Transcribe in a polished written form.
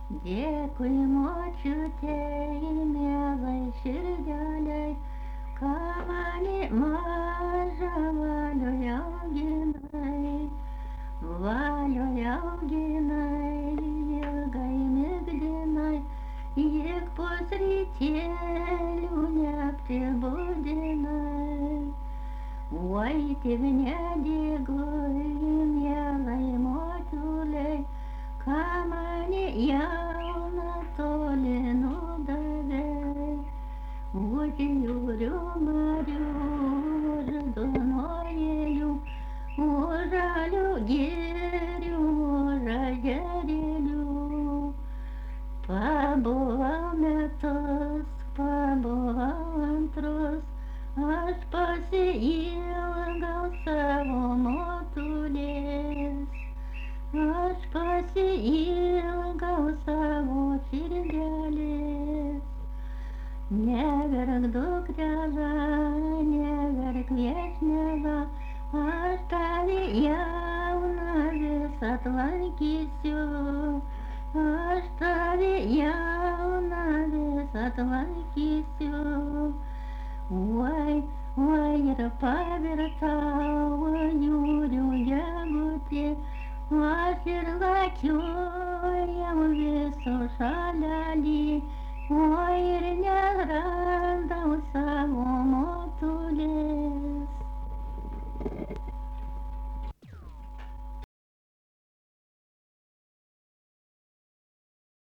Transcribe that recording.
Dėkui močiutei, mielai širdelei, ką mane mažą valioje auginai. Valioje auginai, ilgai migdinai, juk pusrytėlių neapsibudinai. Oi, tėvine dėkui, mielai močiulei, ką mane jauną toli nudavei. Už jūrių marių, už Dunojų, už žalių girių, už ežerėlių. Pabuvau metus, pabuvau antrus, aš pasiilgau savo motulės. Aš pasiilgau savo širdelės. Neverk dukrela, neverk viešnela, aš tave jauną vis atlankysiu. Aš tave jauną vis atlankysiu. Oi, oi ir pavirtau jūrių gegutė, aš ir lakiojau visų šalelį. Oi ir nerandau savo motulės.